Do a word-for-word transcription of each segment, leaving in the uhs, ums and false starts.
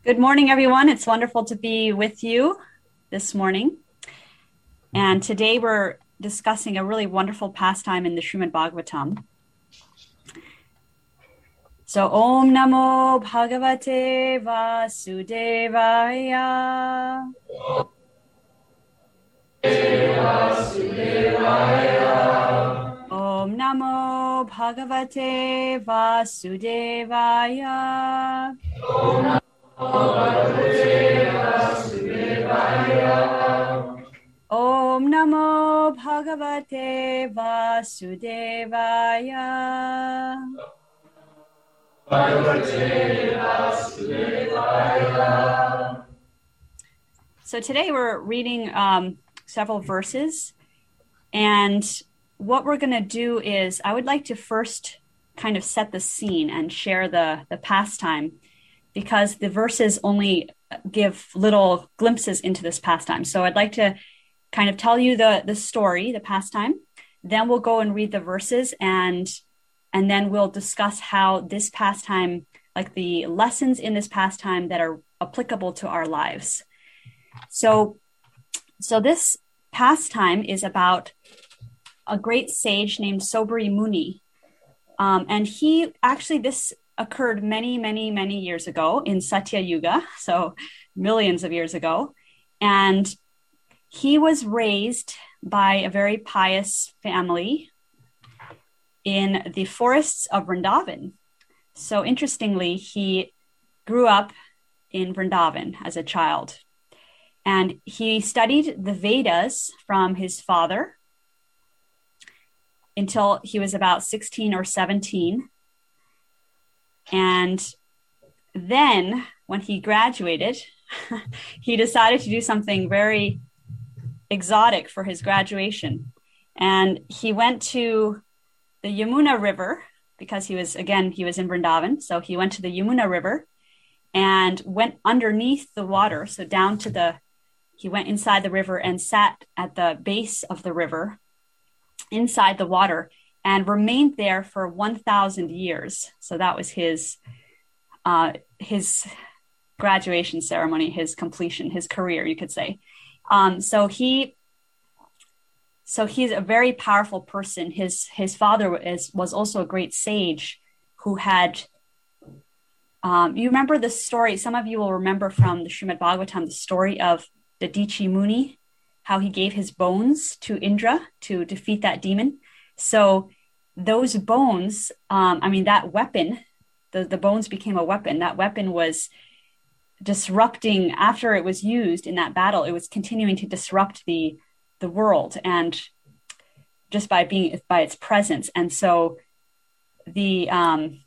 Good morning, everyone. It's wonderful to be with you this morning. And today we're discussing a really wonderful pastime in the Srimad Bhagavatam. So, Om Namo Bhagavate Vasudevaya. Vasudevaya. Om Namo Bhagavate Vasudevaya. Om Om Namo Bhagavate Vasudevaya. Bhagavate Vasudevaya. So today we're reading um, several verses, and what we're going to do is I would like to first kind of set the scene and share the, the pastime, because the verses only give little glimpses into this pastime. So I'd like to kind of tell you the, the story, the pastime. Then we'll go and read the verses, and and then we'll discuss how this pastime, like the lessons in this pastime that are applicable to our lives. So, so this pastime is about a great sage named Sobri Muni. Um, and he actually, this occurred many, many, many years ago in Satya Yuga, so millions of years ago. And he was raised by a very pious family in the forests of Vrindavan. So interestingly, he grew up in Vrindavan as a child. And he studied the Vedas from his father until he was about sixteen or seventeen. And then when he graduated, he decided to do something very exotic for his graduation. And he went to the Yamuna River, because he was, again, he was in Vrindavan. So he went to the Yamuna River and went underneath the water. So down to the, he went inside the river and sat at the base of the river inside the water and remained there for one thousand years. So that was his, uh, his graduation ceremony, his completion, his career, you could say. Um, so he, so he's a very powerful person. His his father is was also a great sage who had. Um, you remember the story? Some of you will remember from the Srimad Bhagavatam the story of Dadichi Muni, how he gave his bones to Indra to defeat that demon. So those bones, um, I mean that weapon, the the bones became a weapon. That weapon was disrupting, after it was used in that battle, it was continuing to disrupt the the world, and just by being by its presence. And so the um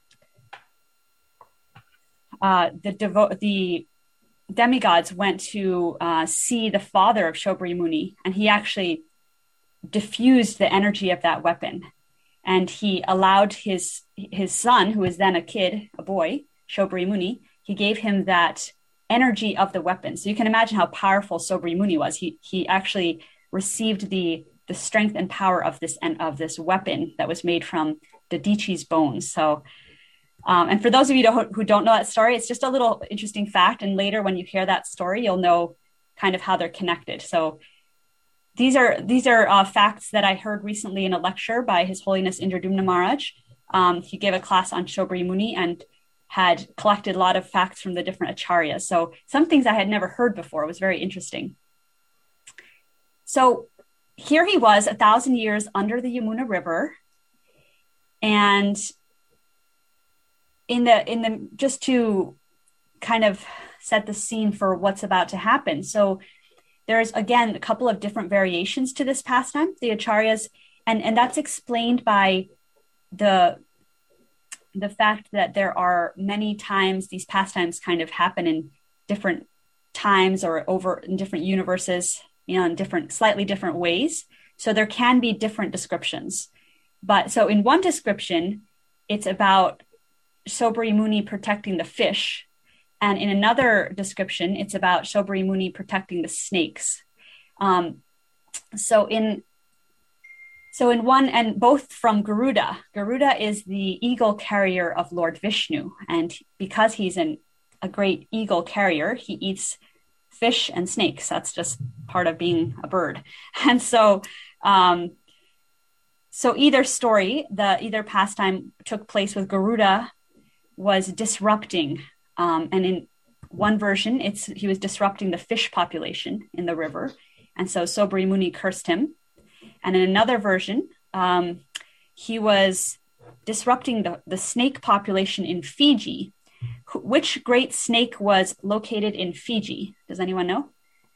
uh the devo- the demigods went to uh see the father of Shobri Muni, and he actually diffused the energy of that weapon, and he allowed his his son, who was then a kid, a boy, Shobri Muni, he gave him that energy of the weapon. So you can imagine how powerful Sobri Muni was. He he actually received the the strength and power of this and of this weapon that was made from Dadichi's bones. So, um, and for those of you don't, who don't know that story, it's just a little interesting fact. And later, when you hear that story, you'll know kind of how they're connected. So these are these are uh, facts that I heard recently in a lecture by His Holiness Indradumna Maharaj. Um, he gave a class on Shobri Muni and had collected a lot of facts from the different acharyas. So some things I had never heard before. It was very interesting. So here he was a thousand years under the Yamuna River. And in the, in the, just to kind of set the scene for what's about to happen. So there's, again, a couple of different variations to this pastime, the acharyas, and, and that's explained by the the fact that there are many times these pastimes kind of happen in different times or over in different universes, you know, in different, slightly different ways. So there can be different descriptions. But so in one description, it's about Sobri Muni protecting the fish. And in another description, it's about Sobri Muni protecting the snakes. Um, so in So in one, and both from Garuda. Garuda is the eagle carrier of Lord Vishnu. And because he's an a great eagle carrier. He eats fish and snakes. That's just part of being a bird. And so, um, so either story, the either pastime took place with Garuda was disrupting. Um, and in one version, it's he was disrupting the fish population in the river. And so Sobri Muni cursed him. And in another version, um, he was disrupting the, the snake population in Fiji. Which great snake was located in Fiji? Does anyone know?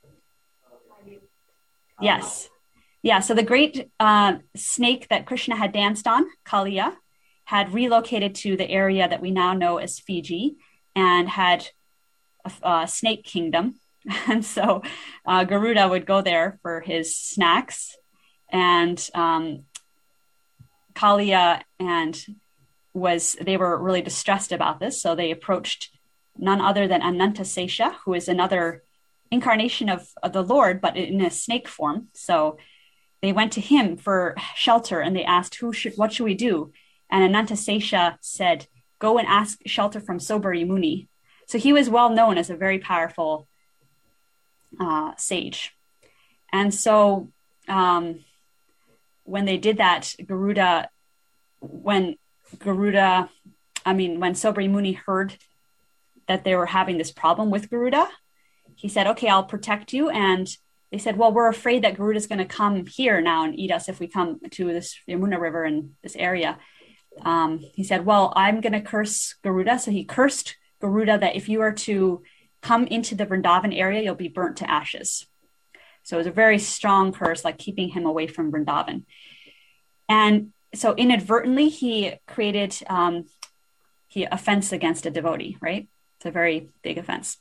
Yes. Yeah, so the great uh, snake that Krishna had danced on, Kaliya, had relocated to the area that we now know as Fiji and had a, a snake kingdom. And so uh, Garuda would go there for his snacks, and um, Kaliya and was they were really distressed about this. So they approached none other than Anantasesha, who is another incarnation of, of the Lord, but in a snake form. So they went to him for shelter, and they asked, "Who should? What should we do?" And Anantasesha said, "Go and ask shelter from Sobari Muni." So he was well known as a very powerful uh, sage. And so um, when they did that, Garuda, when Garuda, I mean, when Sobri Muni heard that they were having this problem with Garuda, he said, "Okay, I'll protect you." And they said, "Well, we're afraid that Garuda is going to come here now and eat us if we come to this Yamuna River in this area." Um, he said, "Well, I'm going to curse Garuda." So he cursed Garuda that if you are to come into the Vrindavan area, you'll be burnt to ashes. So it was a very strong curse, like keeping him away from Vrindavan. And so inadvertently, he created um, he offense against a devotee, right? It's a very big offense.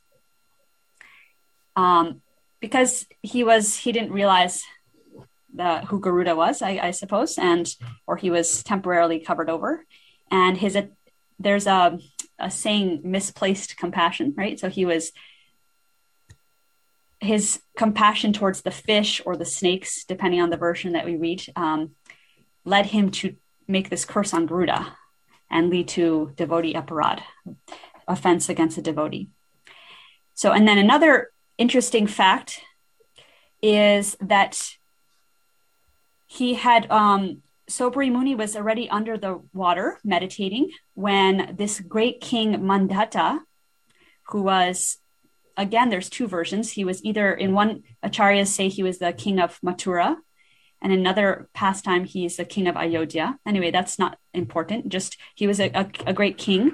Um, because he was, he didn't realize the, who Garuda was, I, I suppose, and, or he was temporarily covered over. And his, uh, there's a, a saying, misplaced compassion, right? So he was, his compassion towards the fish or the snakes, depending on the version that we read, um, led him to make this curse on Garuda and lead to devotee aparad, offense against a devotee. So, and then another interesting fact is that he had, um, Sobri Muni was already under the water meditating when this great king Mandata, who was, again, there's two versions. He was either, in one, acharyas say he was the king of Mathura, and another pastime, he's the king of Ayodhya. Anyway, that's not important. Just he was a, a, a great king.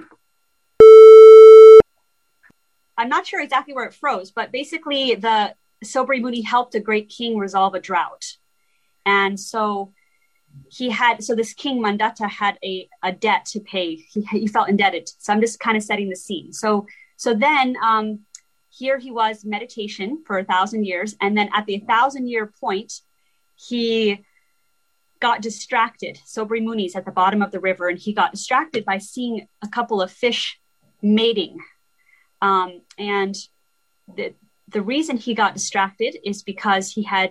I'm not sure exactly where it froze, but basically the Sobri Muni helped a great king resolve a drought. And so he had, so this king Mandata had a, a debt to pay. He, he felt indebted. So I'm just kind of setting the scene. So, so then um, here he was meditation for a thousand years. And then at the thousand year point, he got distracted. Sobri Muni's at the bottom of the river, and he got distracted by seeing a couple of fish mating. Um, and the, the reason he got distracted is because he had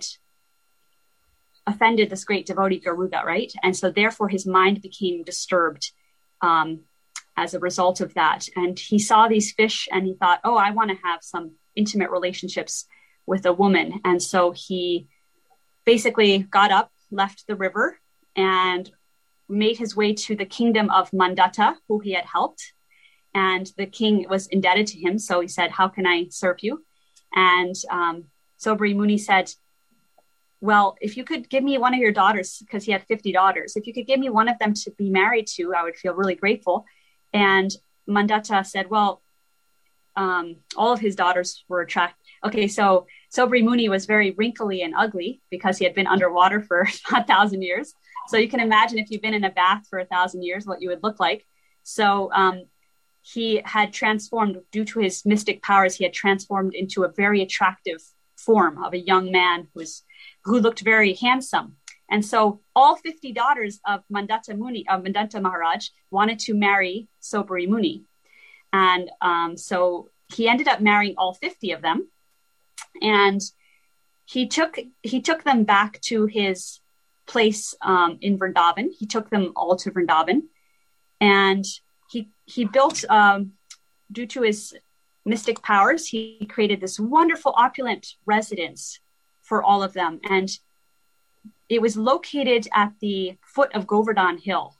offended this great devotee Garuda, right? And so therefore his mind became disturbed um, as a result of that. And he saw these fish and he thought, oh, I want to have some intimate relationships with a woman. And so he basically got up, left the river, and made his way to the kingdom of Mandata, who he had helped. And the king was indebted to him. So he said, how can I serve you? And um, Sobri Muni said, well, if you could give me one of your daughters, because he had fifty daughters, if you could give me one of them to be married to, I would feel really grateful. And Mandata said, well, um, all of his daughters were attracted. Okay, so Sobri Muni was very wrinkly and ugly because he had been underwater for a thousand years. So you can imagine if you've been in a bath for a thousand years, what you would look like. So um, he had transformed, due to his mystic powers, he had transformed into a very attractive form of a young man who was who looked very handsome. And so all fifty daughters of Mandata Muni, of Mandata Maharaj, wanted to marry Sobri Muni. And um, so he ended up marrying all fifty of them. And he took he took them back to his place um, in Vrindavan. He took them all to Vrindavan. And he he built, um, due to his mystic powers, he created this wonderful opulent residence for all of them. And it was located at the foot of Govardhan Hill.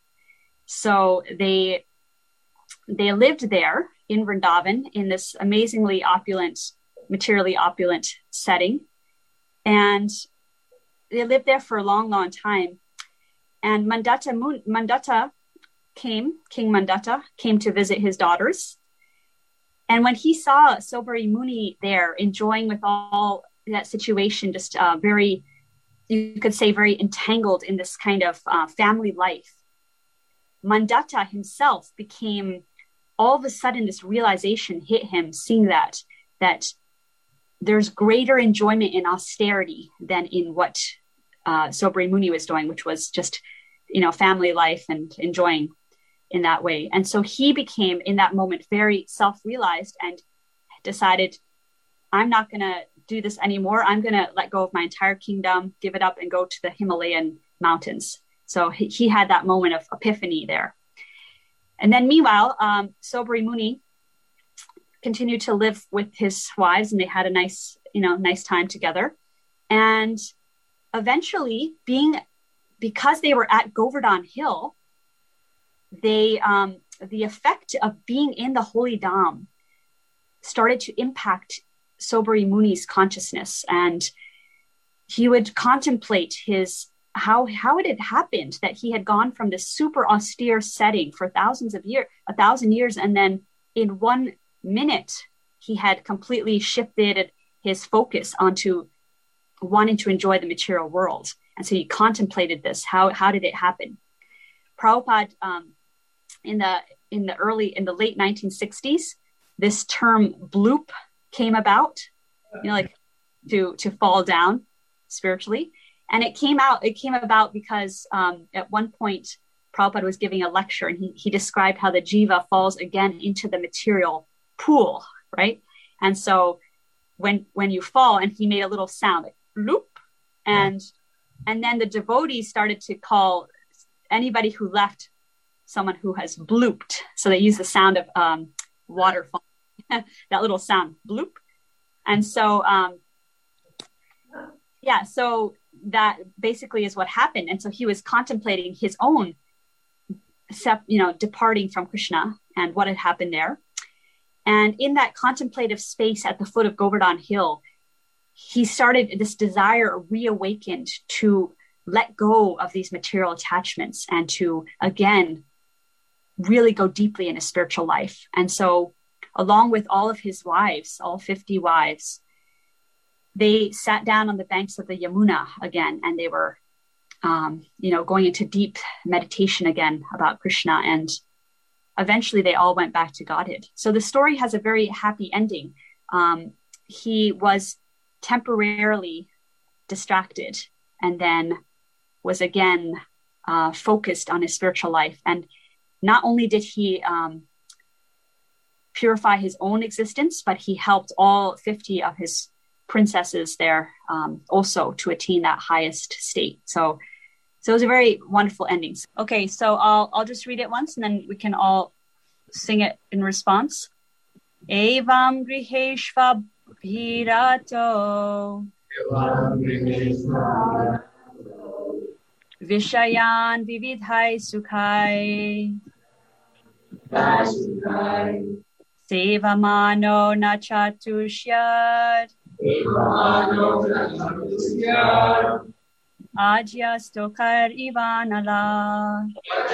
So they they lived there in Vrindavan in this amazingly opulent, materially opulent setting. And they lived there for a long, long time. And Mandatta, Mandatta came, King Mandatta came to visit his daughters. And when he saw Sobari Muni there enjoying with all that situation, just uh, very, you could say very entangled in this kind of uh, family life, Mandatta himself became, all of a sudden this realization hit him, seeing that, that there's greater enjoyment in austerity than in what uh, Sobari Muni was doing, which was just, you know, family life and enjoying in that way. And so he became in that moment very self-realized and decided, I'm not going to do this anymore. I'm going to let go of my entire kingdom, give it up and go to the Himalayan mountains. So he, he had that moment of epiphany there. And then meanwhile, um, Sobari Muni continued to live with his wives, and they had a nice, you know, nice time together. And eventually, being, because they were at Govardhan Hill, they, um, the effect of being in the Holy Dham started to impact Sobari Muni's consciousness. And he would contemplate his, how, how it had happened that he had gone from this super austere setting for thousands of years, a thousand years. And then in one minute, he had completely shifted his focus onto wanting to enjoy the material world. And so he contemplated this. How, how did it happen? Prabhupada, um, in the, in the early, in the late nineteen sixties, this term bloop came about, you know, like to, to fall down spiritually. And it came out, it came about because um, at one point, Prabhupada was giving a lecture, and he, he described how the jiva falls again into the material pool, right? And so when, when you fall, and he made a little sound like bloop, and, and then the devotees started to call anybody who left someone who has blooped. So they use the sound of um, water falling, that little sound, bloop. And so, um, yeah, so that basically is what happened. And so he was contemplating his own, you know, departing from Krishna and what had happened there. And in that contemplative space at the foot of Govardhan Hill, he started, this desire reawakened to let go of these material attachments and to, again, really go deeply in his spiritual life. And so along with all of his wives, all fifty wives, they sat down on the banks of the Yamuna again, and they were, um, you know, going into deep meditation again about Krishna. And eventually they all went back to Godhead. So the story has a very happy ending. Um, he was temporarily distracted and then was again uh, focused on his spiritual life. And not only did he um, purify his own existence, but he helped all fifty of his princesses there um, also to attain that highest state. So, so it was a very wonderful ending. Okay, so I'll I'll just read it once, and then we can all sing it in response. Evam griheshva bhirato Vishayan vividhai sukhai Sevamano nachatushyad Adyastokar ivanala.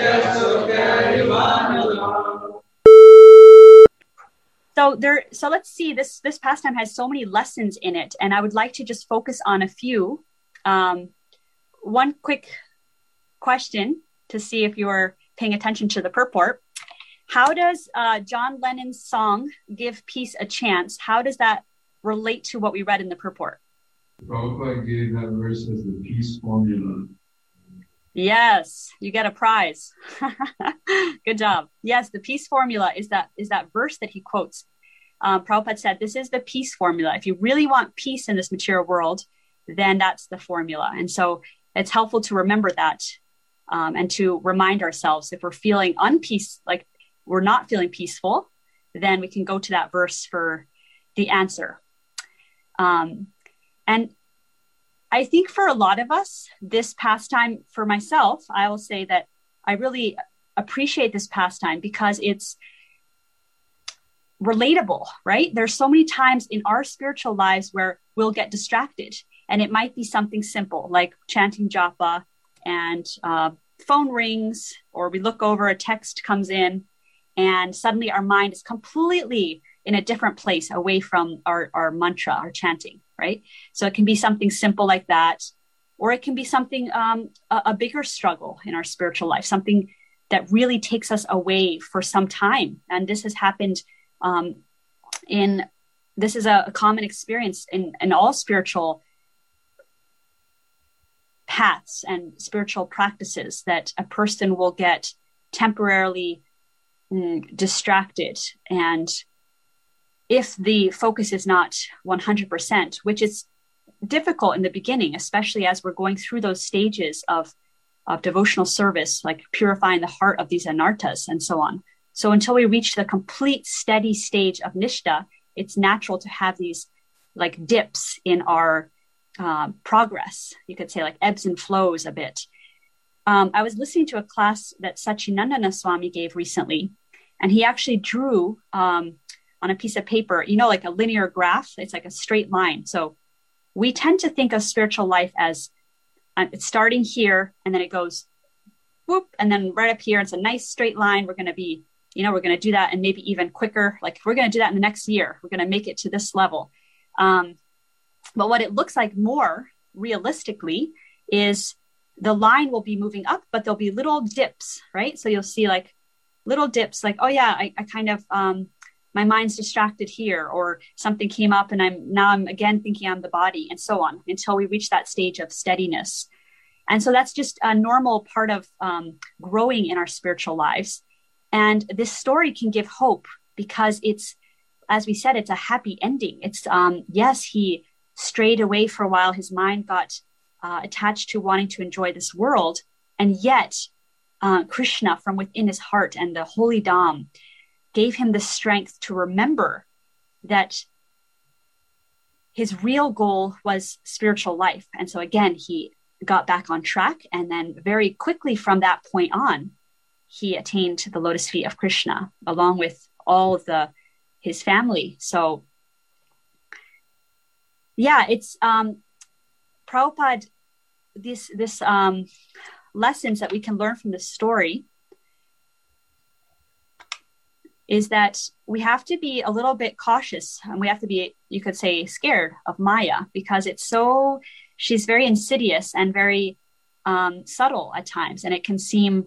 So there, so let's see, this, this pastime has so many lessons in it, and I would like to just focus on a few. Um, one quick question to see if you're paying attention to the purport. How does uh, John Lennon's song, Give Peace a Chance, how does that relate to what we read in the purport? Prabhupada gave that verse as the peace formula. Yes, you get a prize. Good job. Yes, the peace formula is that is that verse that he quotes. Um, Prabhupada said, this is the peace formula. If you really want peace in this material world, then that's the formula. And so it's helpful to remember that um, and to remind ourselves if we're feeling unpeace, like we're not feeling peaceful, then we can go to that verse for the answer. Um, and I think for a lot of us, this pastime, for myself, I will say that I really appreciate this pastime because it's relatable, right? There's so many times in our spiritual lives where we'll get distracted, and it might be something simple like chanting japa, and uh, phone rings, or we look over, a text comes in, and suddenly our mind is completely in a different place away from our, our mantra, our chanting, right? So it can be something simple like that, or it can be something, um, a, a bigger struggle in our spiritual life, something that really takes us away for some time. And this has happened um, in, this is a, a common experience in, in all spiritual paths and spiritual practices, that a person will get temporarily mm, distracted. And if the focus is not one hundred percent, which is difficult in the beginning, especially as we're going through those stages of, of devotional service, like purifying the heart of these anarthas and so on. So until we reach the complete steady stage of nishta, it's natural to have these like dips in our uh, progress. You could say like ebbs and flows a bit. Um, I was listening to a class that Satchidananda Swami gave recently, and he actually drew um, on a piece of paper, you know, like a linear graph. It's like a straight line. So we tend to think of spiritual life as uh, it's starting here, and then it goes whoop, and then right up here, it's a nice straight line. We're going to be, you know, we're going to do that, and maybe even quicker. Like we're going to do that in the next year. We're going to make it to this level. Um, but what it looks like more realistically is the line will be moving up, but there'll be little dips, right? So you'll see like little dips, like, oh yeah, I, I kind of, um, my mind's distracted here, or something came up and I'm now I'm again thinking I'm the body, and so on, until we reach that stage of steadiness. And so that's just a normal part of um, growing in our spiritual lives. And this story can give hope because it's, as we said, it's a happy ending. It's, um, yes, he strayed away for a while. His mind got uh, attached to wanting to enjoy this world. And yet uh, Krishna from within his heart and the holy Dham gave him the strength to remember that his real goal was spiritual life. And so again, he got back on track. And then very quickly from that point on, he attained the lotus feet of Krishna, along with all of the his family. So yeah, it's um, Prabhupada, this, this um, lessons that we can learn from this story is that we have to be a little bit cautious, and we have to be, you could say, scared of Maya, because it's so, she's very insidious and very um, subtle at times. And it can seem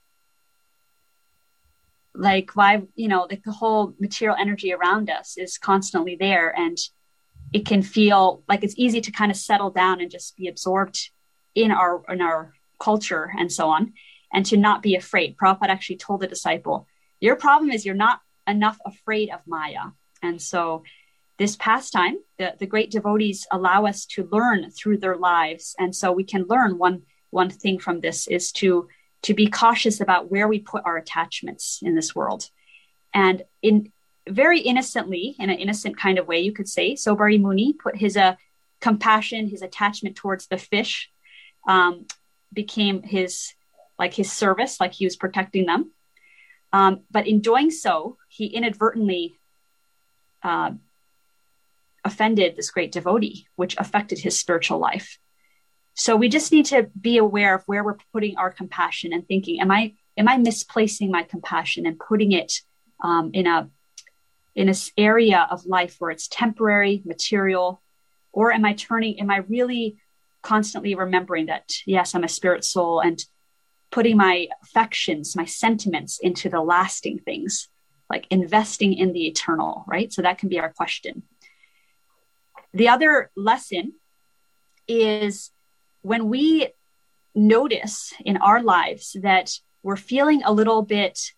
like, why, you know, like the whole material energy around us is constantly there, and it can feel like it's easy to kind of settle down and just be absorbed in our, in our culture and so on, and to not be afraid. Prabhupada actually told the disciple, your problem is you're not enough afraid of Maya. And so this pastime, the, the great devotees allow us to learn through their lives. And so we can learn one, one thing from this is to, to be cautious about where we put our attachments in this world. And in very innocently, in an innocent kind of way, you could say, Sobari Muni put his uh, compassion, his attachment towards the fish um, became his, like his service, like he was protecting them. Um, but in doing so, he inadvertently uh, offended this great devotee, which affected his spiritual life. So we just need to be aware of where we're putting our compassion and thinking, am I am I misplacing my compassion and putting it um, in a in this area of life where it's temporary, material, or am I turning, am I really constantly remembering that, yes, I'm a spirit soul, and putting my affections, my sentiments into the lasting things, like investing in the eternal, right? So that can be our question. The other lesson is when we notice in our lives that we're feeling a little bit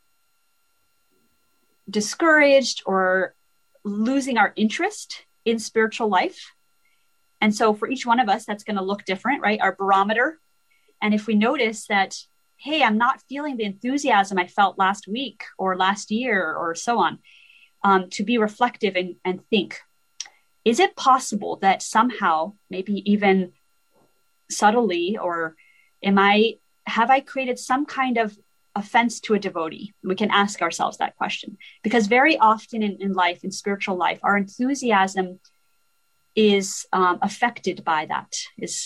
discouraged or losing our interest in spiritual life. And so for each one of us, that's going to look different, right? Our barometer. And if we notice that, hey, I'm not feeling the enthusiasm I felt last week or last year or so on, um, to be reflective and, and think, is it possible that somehow, maybe even subtly, or am I, have I created some kind of offense to a devotee? We can ask ourselves that question, because very often in, in life, in spiritual life, our enthusiasm is um, affected by that, is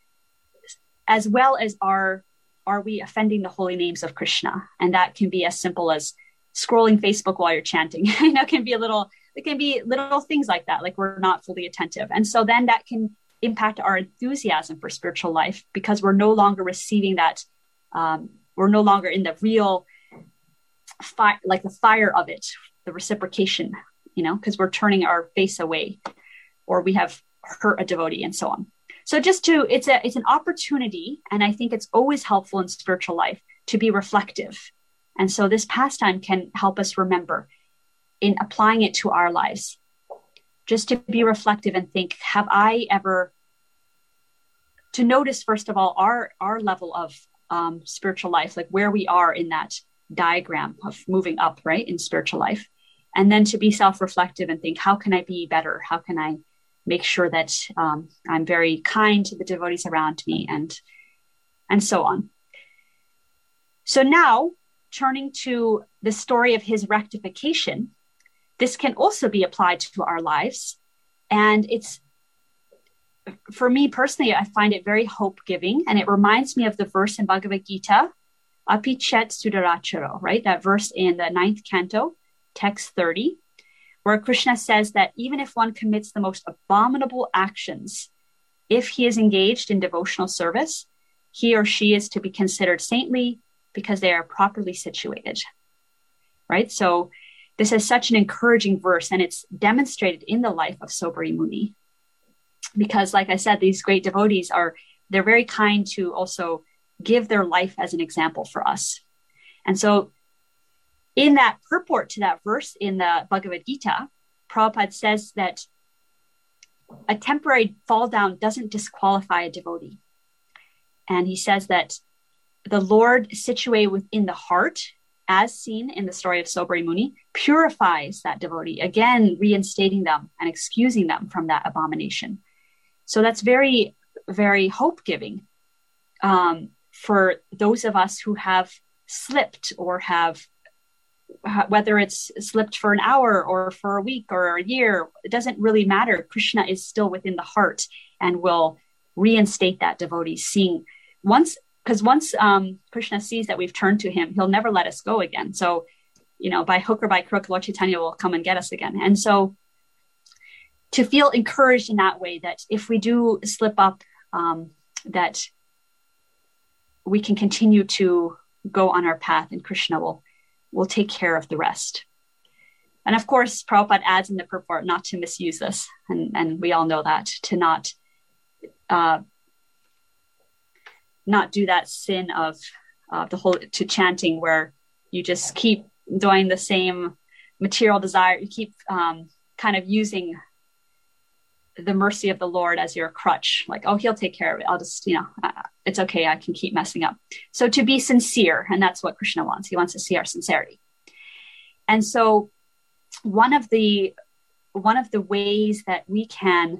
as well as our, are we offending the holy names of Krishna? And that can be as simple as scrolling Facebook while you're chanting. You know, it can be a little, it can be little things like that, like we're not fully attentive. And so then that can impact our enthusiasm for spiritual life, because we're no longer receiving that, um, we're no longer in the real fire, like the fire of it, the reciprocation, you know, because we're turning our face away, or we have hurt a devotee and so on. So just to, it's a, it's an opportunity. And I think it's always helpful in spiritual life to be reflective. And so this pastime can help us remember in applying it to our lives, just to be reflective and think, have I ever, to notice, first of all, our, our level of um, spiritual life, like where we are in that diagram of moving up, right, in spiritual life. And then to be self-reflective and think, how can I be better? How can I make sure that um, I'm very kind to the devotees around me, and, and so on. So now, turning to the story of his rectification, this can also be applied to our lives. And it's, for me personally, I find it very hope-giving. And it reminds me of the verse in Bhagavad Gita, Api Chet Sudaracharo, right? That verse in the ninth canto, text thirty, where Krishna says that even if one commits the most abominable actions, if he is engaged in devotional service, he or she is to be considered saintly because they are properly situated, right? So this is such an encouraging verse, and it's demonstrated in the life of Sobari Muni. Because like I said, these great devotees are, they're very kind to also give their life as an example for us. And so in that purport to that verse in the Bhagavad Gita, Prabhupada says that a temporary fall down doesn't disqualify a devotee. And he says that the Lord situated within the heart, as seen in the story of Sobari Muni, purifies that devotee, again, reinstating them and excusing them from that abomination. So that's very, very hope-giving um, for those of us who have slipped or have, whether it's slipped for an hour or for a week or a year, it doesn't really matter. Krishna is still within the heart and will reinstate that devotee, seeing once, because once um, Krishna sees that we've turned to him, he'll never let us go again. So, you know, by hook or by crook, Lord Chaitanya will come and get us again. And so to feel encouraged in that way, that if we do slip up, um, that we can continue to go on our path, and Krishna will, will take care of the rest. And of course, Prabhupada adds in the purport not to misuse this. And, and we all know that, to not, uh, not do that sin of uh, the whole, to chanting where you just keep doing the same material desire. You keep um, kind of using the mercy of the Lord as your crutch, like, oh, he'll take care of it. I'll just, you know, uh, it's okay. I can keep messing up. So to be sincere, and that's what Krishna wants. He wants to see our sincerity. And so one of the, one of the ways that we can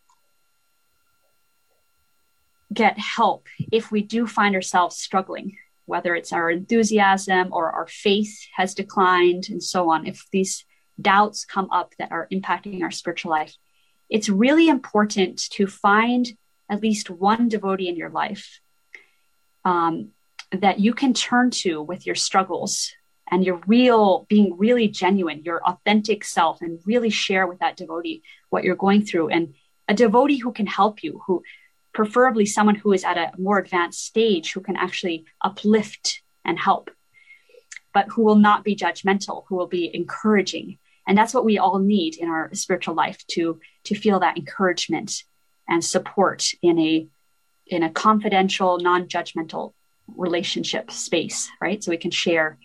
get help if we do find ourselves struggling, whether it's our enthusiasm or our faith has declined and so on, if these doubts come up that are impacting our spiritual life, it's really important to find at least one devotee in your life um, that you can turn to with your struggles and your real, being really genuine, your authentic self, and really share with that devotee what you're going through. And a devotee who can help you, who preferably someone who is at a more advanced stage, who can actually uplift and help, but who will not be judgmental, who will be encouraging. And that's what we all need in our spiritual life, to, to feel that encouragement and support in a, in a confidential, non-judgmental relationship space, right? So we can share.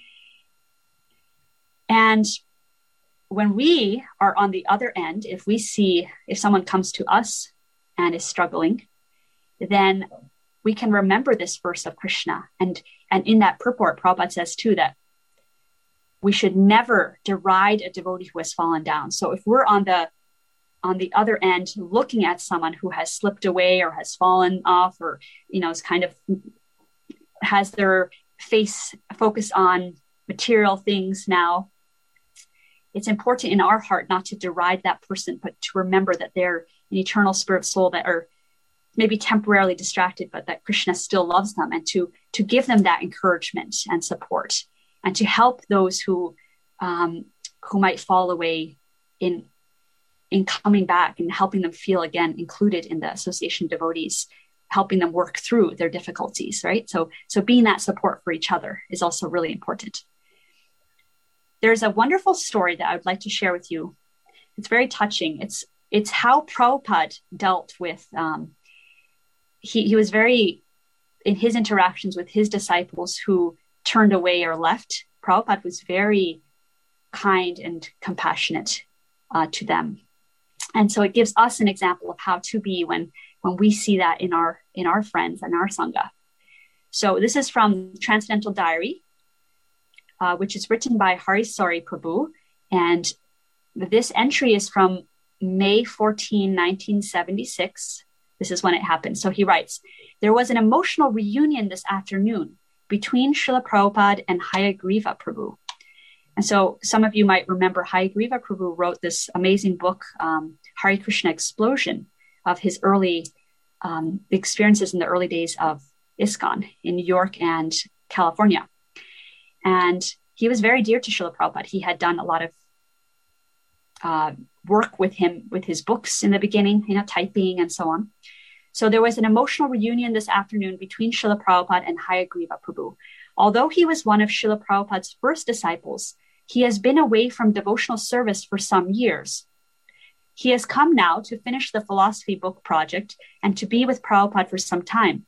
And when we are on the other end, if we see, if someone comes to us and is struggling, then we can remember this verse of Krishna. And, and in that purport, Prabhupada says too, that we should never deride a devotee who has fallen down. So if we're on the on the other end looking at someone who has slipped away or has fallen off, or, you know, is kind of has their face focused on material things now, it's important in our heart not to deride that person, but to remember that they're an eternal spirit soul that are maybe temporarily distracted, but that Krishna still loves them, and to to give them that encouragement and support, and to help those who um, who might fall away in in coming back, and helping them feel again included in the association of devotees, helping them work through their difficulties, right? So, so being that support for each other is also really important. There's a wonderful story that I would like to share with you. It's very touching. It's it's how Prabhupada dealt with. Um, he he was very, in his interactions with his disciples who turned away or left, Prabhupada was very kind and compassionate uh, to them. And so it gives us an example of how to be when when we see that in our in our friends and our Sangha. So this is from Transcendental Diary, uh, which is written by Hari Sauri Prabhu. And this entry is from May fourteenth, nineteen seventy-six. This is when it happened. So he writes, there was an emotional reunion this afternoon between Srila Prabhupada and Hayagriva Prabhu. And so some of you might remember Hayagriva Prabhu wrote this amazing book, um, Hare Krishna Explosion, of his early um, experiences in the early days of ISKCON in New York and California. And he was very dear to Srila Prabhupada. He had done a lot of uh, work with him, with his books in the beginning, you know, typing and so on. So there was an emotional reunion this afternoon between Srila Prabhupada and Hayagriva Prabhu. Although he was one of Srila Prabhupada's first disciples, he has been away from devotional service for some years. He has come now to finish the philosophy book project and to be with Prabhupada for some time.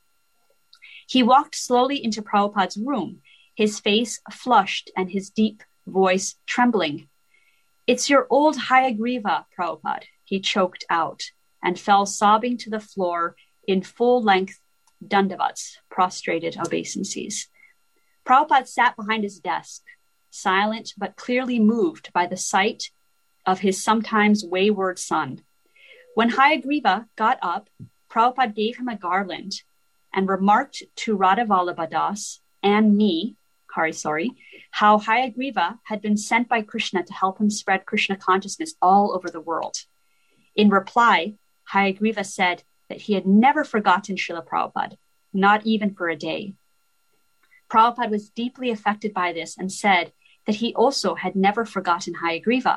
He walked slowly into Prabhupada's room, his face flushed and his deep voice trembling. It's your old Hayagriva, Prabhupada, he choked out and fell sobbing to the floor in full-length dandavats, prostrated obeisances. Prabhupada sat behind his desk, silent but clearly moved by the sight of his sometimes wayward son. When Hayagriva got up, Prabhupada gave him a garland and remarked to Radhavallabha Das and me, Hari Sauri, how Hayagriva had been sent by Krishna to help him spread Krishna consciousness all over the world. In reply, Hayagriva said that he had never forgotten Srila Prabhupada, not even for a day. Prabhupada was deeply affected by this and said that he also had never forgotten Hayagriva.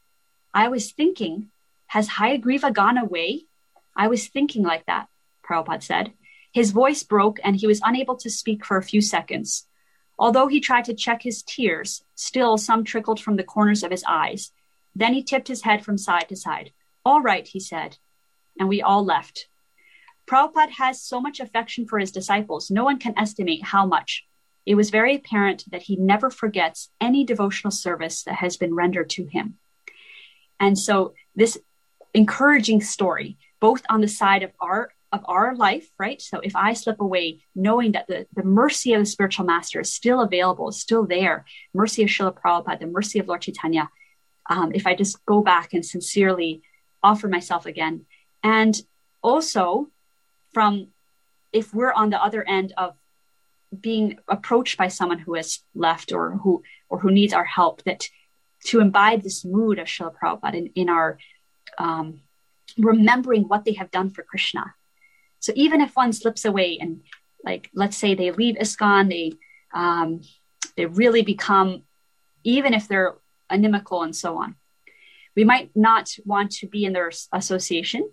I was thinking, has Hayagriva gone away? I was thinking like that, Prabhupada said. His voice broke and he was unable to speak for a few seconds. Although he tried to check his tears, still some trickled from the corners of his eyes. Then he tipped his head from side to side. All right, he said, and we all left. Prabhupada has so much affection for his disciples, no one can estimate how much. It was very apparent that he never forgets any devotional service that has been rendered to him. And so this encouraging story, both on the side of our of our life, right? So if I slip away, knowing that the, the mercy of the spiritual master is still available, is still there, mercy of Srila Prabhupada, the mercy of Lord Chaitanya, um, if I just go back and sincerely offer myself again. And also from, if we're on the other end of being approached by someone who has left or who or who needs our help, that to imbibe this mood of Srila Prabhupada in, in our um, remembering what they have done for Krishna. So even if one slips away and, like, let's say they leave ISKCON, they um, they really become, even if they're inimical and so on, we might not want to be in their association,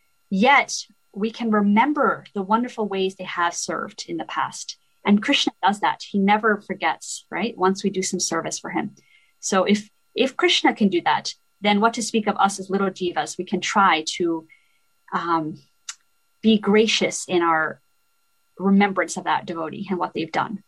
yet we can remember the wonderful ways they have served in the past. And Krishna does that. He never forgets, right? Once we do some service for him. So if if Krishna can do that, then what to speak of us as little jivas? We can try to um, be gracious in our remembrance of that devotee and what they've done.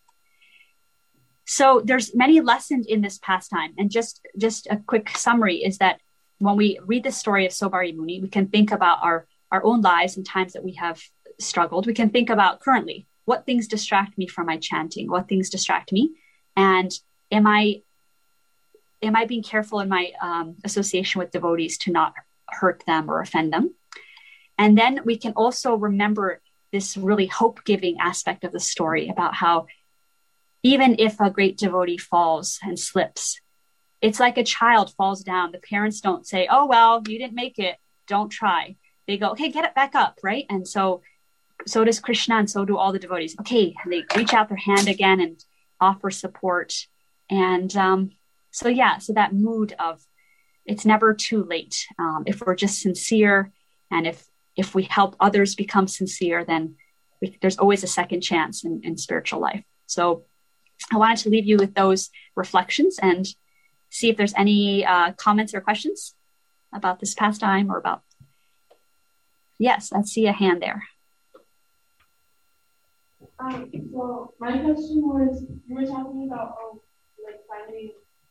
So there's many lessons in this pastime. And just, just a quick summary is that when we read the story of Sobari Muni, we can think about our, our own lives and times that we have struggled. We can think about currently, what things distract me from my chanting? What things distract me? And am I am I being careful in my um, association with devotees to not hurt them or offend them? And then we can also remember this really hope-giving aspect of the story about how even if a great devotee falls and slips, it's like a child falls down. The parents don't say, oh, well, you didn't make it, don't try. They go, okay, get it back up, right? And so so does Krishna, and so do all the devotees. Okay, and they reach out their hand again and offer support. And um, so, yeah, so that mood of it's never too late. Um, if we're just sincere, and if if we help others become sincere, then we, there's always a second chance in, in spiritual life. So I wanted to leave you with those reflections and see if there's any uh, comments or questions about this pastime or about. Yes, I see a hand there. Um, so my question was, you were talking about oh, like finding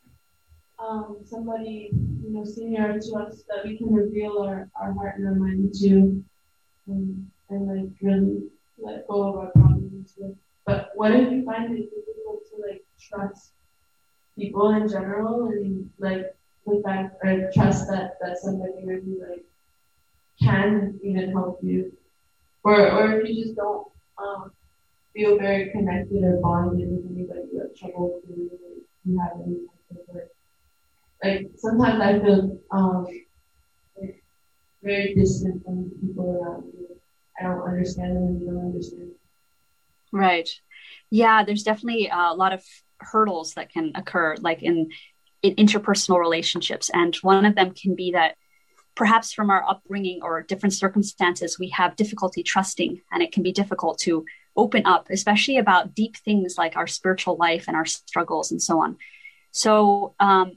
um, somebody, you know, senior to us that we can reveal our, our heart and our mind to, um, and like really let go of our problems with. But what if you find it difficult to like trust people in general, and like the fact or trust that that somebody really like can even help you, or or if you just don't um. feel very connected or bonded with anybody you have trouble feeling like you have any type of work. Like sometimes I feel um like very distant from the people around me. I don't understand them and you don't understand. Right. Yeah, there's definitely a lot of hurdles that can occur, like in, in interpersonal relationships. And one of them can be that perhaps from our upbringing or different circumstances, we have difficulty trusting, and it can be difficult to open up, especially about deep things like our spiritual life and our struggles and so on. So um,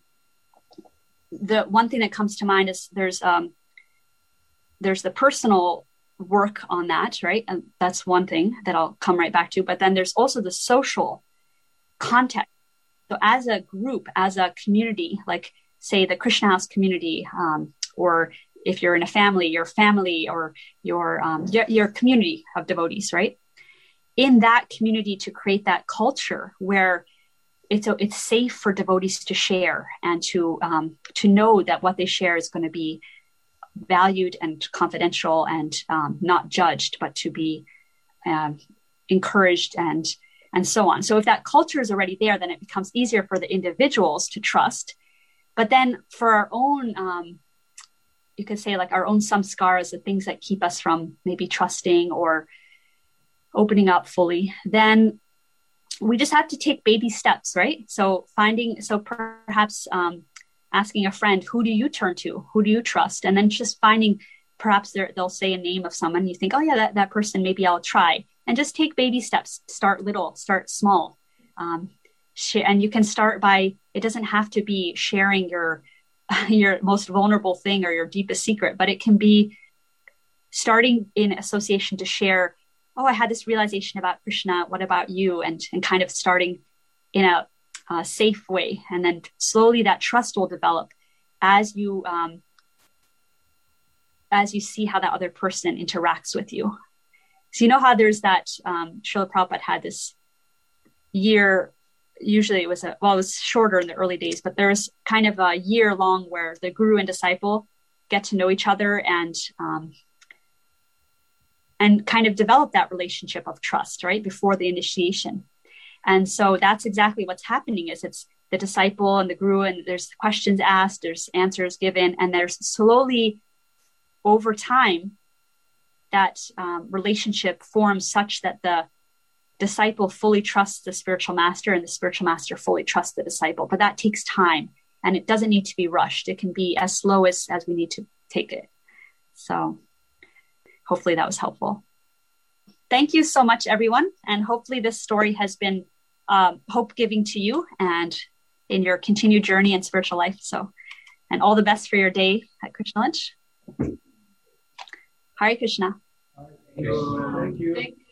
the one thing that comes to mind is there's um, there's the personal work on that, right? And that's one thing that I'll come right back to. But then there's also the social context. So as a group, as a community, like say the Krishna House community, um, or if you're in a family, your family or your, um, your your community of devotees, right? In that community, to create that culture where it's a, it's safe for devotees to share and to um, to know that what they share is going to be valued and confidential and um, not judged, but to be um, encouraged and and so on. So if that culture is already there, then it becomes easier for the individuals to trust. But then for our own, um, you could say like our own samskaras, the things that keep us from maybe trusting or opening up fully, then we just have to take baby steps, right? So finding, so perhaps um, asking a friend, who do you turn to? Who do you trust? And then just finding, perhaps they'll say a name of someone. You think, oh yeah, that, that person, maybe I'll try. And just take baby steps. Start little, start small. Um, sh- and you can start by, it doesn't have to be sharing your, your most vulnerable thing or your deepest secret, but it can be starting in association to share, oh, I had this realization about Krishna. What about you? And, and kind of starting in a, a safe way. And then slowly that trust will develop as you, um, as you see how that other person interacts with you. So you know how there's that, um, Srila Prabhupada had this year, usually it was, a, well, it was shorter in the early days, but there was kind of a year long where the guru and disciple get to know each other and, um, and kind of develop that relationship of trust, right, before the initiation. And so that's exactly what's happening is it's the disciple and the guru, and there's questions asked, there's answers given, and there's slowly over time that um, relationship forms such that the disciple fully trusts the spiritual master and the spiritual master fully trusts the disciple. But that takes time, and it doesn't need to be rushed. It can be as slow as, as we need to take it. So hopefully that was helpful. Thank you so much, everyone. And hopefully this story has been um, hope-giving to you and in your continued journey in spiritual life. So, and all the best for your day at Krishna Lunch. Hare Krishna. Thank you. Thank you.